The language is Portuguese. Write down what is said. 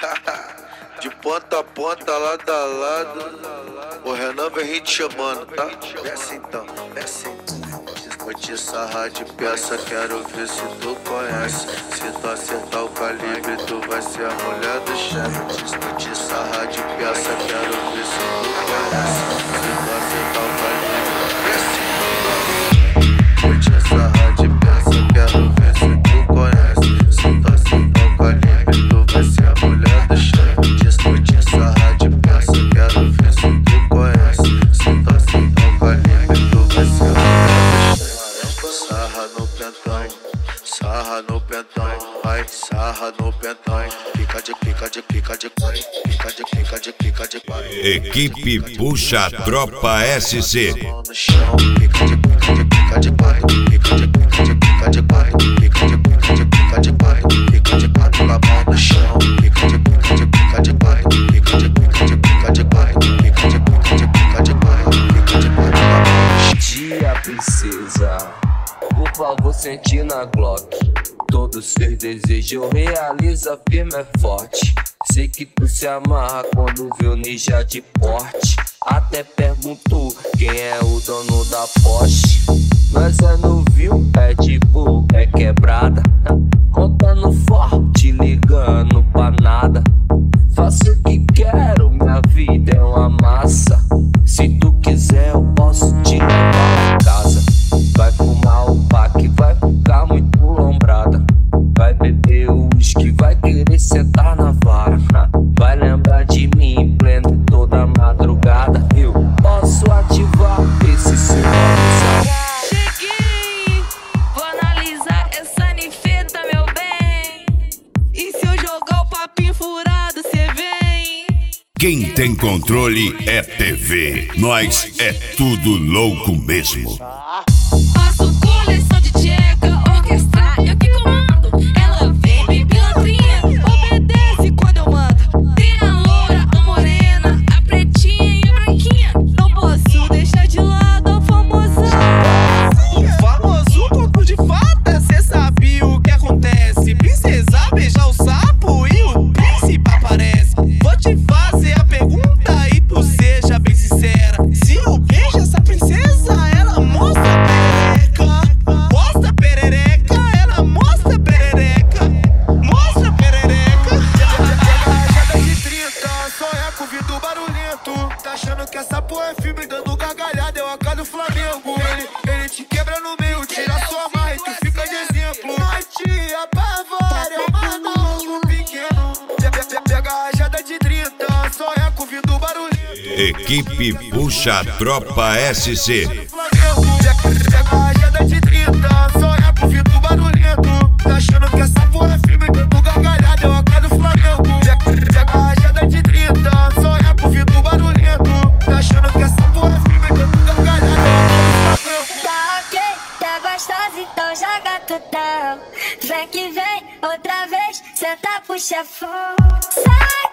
De ponta a ponta, lado a lado. O Renan vem te chamando, tá? Desce então, desce então. Vou te sarrar de peça, quero ver se tu conhece. Se tu acertar o calibre, tu vai ser a mulher do chefe. Vou te sarrar de peça, quero ver se tu conhece. Se tu acertar o calibre, desce. Vou te sarrar de peça, quero ver se tu conhece. Se tu acertar o calibre, tu vai ser a mulher do chefe. Vou te sarrar de peça, quero ver se tu conhece. Se tu acertar o calibre, tu vai ser a mulher do chefe. Sarra no pentão, vai, sarra no pentão. Fica de Equipe Puxa Tropa SC. Fica de quatro, com a mão no chão. Fica de quatro, Dia, princesa, por favor, sente na Glock. Todos seus desejos realiza firme e forte. Sei que tu se amarra quando vê o ninja de porte. Até perguntou quem é o dono da Porsche. Nós é novinho, é tipo, é quebrada. Contando forte, ligando pra nada. Faço o que quero, minha vida é uma massa. Se tu quiser eu posso te levar pra casa. Vai fumar o pack, vai ficar muito lombrada. Vai beber o uísque, vai querer sentar na vara. Vai lembrar de mim em pleno toda madrugada. Eu posso ativar esse seu avisar. Cheguei, vou analisar essa ninfeta, meu bem. E se eu jogar o papinho furado, cê vem? Quem tem controle é TV. Nós é tudo louco mesmo. Faço coleção de tcheca, orquestra, eu que comando. Ela vem bem pilantrinha, obedece quando eu mando. Tem a loura, a morena, a pretinha e a branquinha. Não posso deixar de lado a famosa. O famoso conto de fada, cê sabe o que acontece. Princesa beija o sapo e o príncipe aparece. Vou te fazer a pergunta e tu seja bem sincera. Se eu beijo essa princesa, ela mostra perereca, ela mostra perereca, mostra perereca. Rajada de 30, sonha com o vidro barulhento. Tá achando que essa porra é filme, dando gargalhada, é o AK do Flamengo. Ele te quebra no meio, tira sua marra e tu fica de exemplo. Nós te apavora, é uma novo pequeno. Pega a rajada de 30, sonha com o vidro barulhento. Equipe Puxa Tropa SC. Pega a rajada de 30, sonha com o vidro barulhento. Tá achando que essa porra é filme, dando gargalhada, é o AK do Flamengo. Pega a rajada de 30, sonha com o vidro barulhento. Tá achando que essa porra é filme, dando gargalhada, é o AK do Flamengo. Tá ok, tá gostosa, então joga tutão. Vem que vem, outra vez, senta pro chefão. Sai!